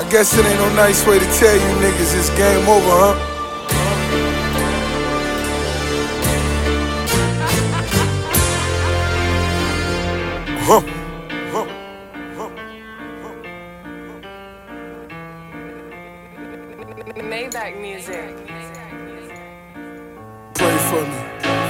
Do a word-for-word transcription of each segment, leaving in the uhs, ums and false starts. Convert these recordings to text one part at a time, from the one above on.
guess it ain't no nice way to tell you niggas it's game over, huh? Huh. Huh. Huh. Maybach music. Pray for me.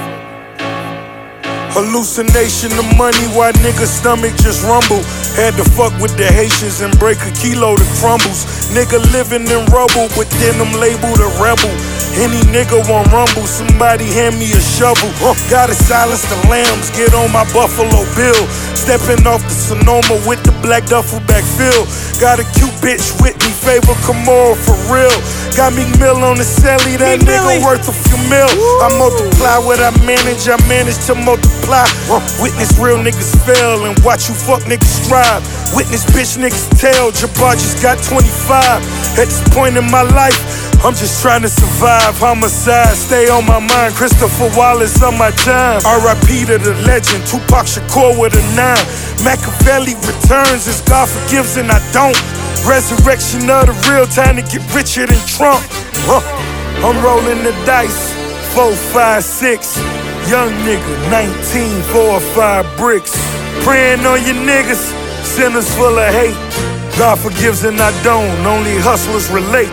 Hallucination of money, why niggas' stomach just rumble. Had to fuck with the Haitians and break a kilo to crumbles. Nigga living in rubble, but then I'm labeled a rebel. Any nigga want rumble, somebody hand me a shovel. Gotta silence the lambs, get on my Buffalo Bill. Stepping off the Sonoma with the black duffel bag fill. Got a cute bitch with me, favor Camaro for real. Got Meek Mill on the celly, that Meek nigga Millie. worth a few mil. I multiply what I manage, I manage to multiply. Witness real niggas fail and watch you fuck niggas strive. Witness bitch niggas tell, Jabbar just got twenty-five. At this point in my life, I'm just trying to survive. Homicide, stay on my mind. Christopher Wallace on my time. R I P to the legend, Tupac Shakur with a nine. Machiavelli returns as God forgives and I don't. Resurrection of the real, time to get richer than Trump. Huh. I'm rolling the dice, four, five, six. Young nigga, nineteen, four or five bricks. Praying on your niggas, sinners full of hate. God forgives and I don't, only hustlers relate.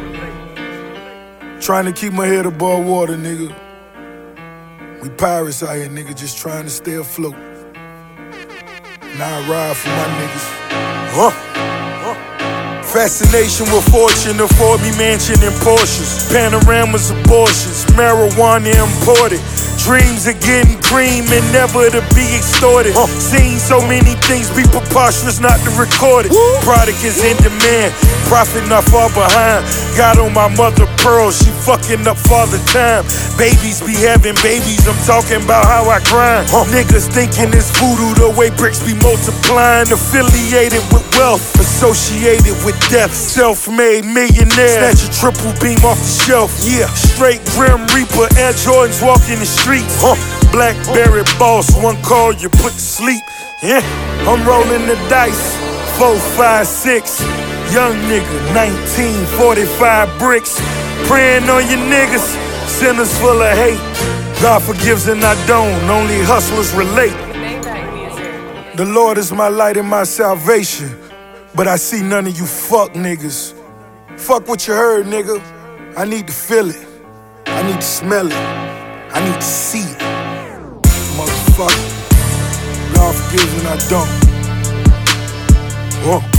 Trying to keep my head above water, nigga. We pirates out here, nigga, just trying to stay afloat. Now I ride for my niggas. Huh? huh. Fascination with fortune, afford me mansion and Porsches. Panoramas, abortions, marijuana imported. Dreams of getting cream and never to be extorted. Huh. Seen so many things be preposterous not to record it. Woo. Product is in demand, profit not far behind. Got on my mother pearl, she fucking up father time. Babies be having babies, I'm talking about how I grind. Huh. Niggas thinking it's voodoo the way bricks be multiplying. Affiliated with wealth, associated with death. Self-made millionaire, snatch a triple beam off the shelf. Yeah, straight Grim Reaper, Air Jordans walking the streets. Huh. Blackberry boss, one call you put to sleep. Yeah, I'm rolling the dice, four, five, six. Young nigga, nineteen, forty-five bricks. Praying on your niggas, sinners full of hate. God forgives and I don't, only hustlers relate. The Lord is my light and my salvation, but I see none of you fuck niggas. Fuck what you heard, nigga. I need to feel it. I need to smell it. I need to see it. Motherfucker. God forgives and I don't. Whoa.